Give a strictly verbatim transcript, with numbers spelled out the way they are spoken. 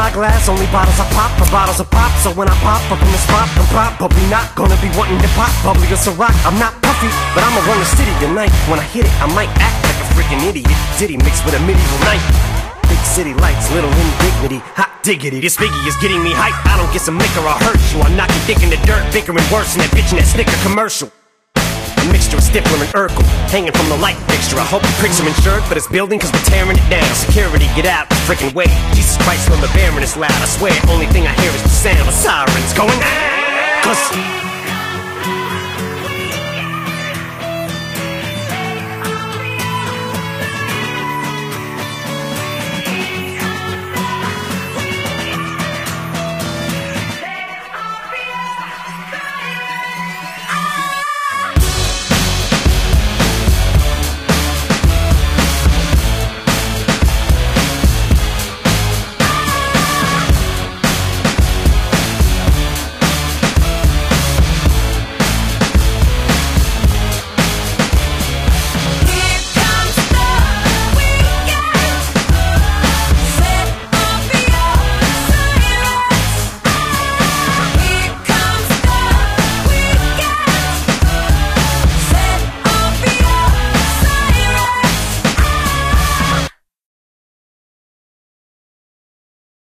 buy glass, only bottles I pop for bottles of pop. So when I pop up in the spot, I'm probably not gonna be wanting to pop bubbly or Ciroc. I'm not puffy, but I'ma run the city tonight. When I hit it, I might act like a freaking idiot. Diddy mixed with a medieval knight. Big city lights, little indignity, hot diggity. This Biggie is getting me hype. I don't get some liquor, I'll hurt you. I'm knocking dick in the dirt, bickering worse than that bitch in that Snicker commercial. A mixture of Stifler and Urkel, hanging from the light fixture. I hope the pricks are insured for this building, cause we're tearing it down. Security, get out the freaking way. Jesus Christ, when the bearing is loud, I swear, only thing I hear is the sound of sirens going. Cause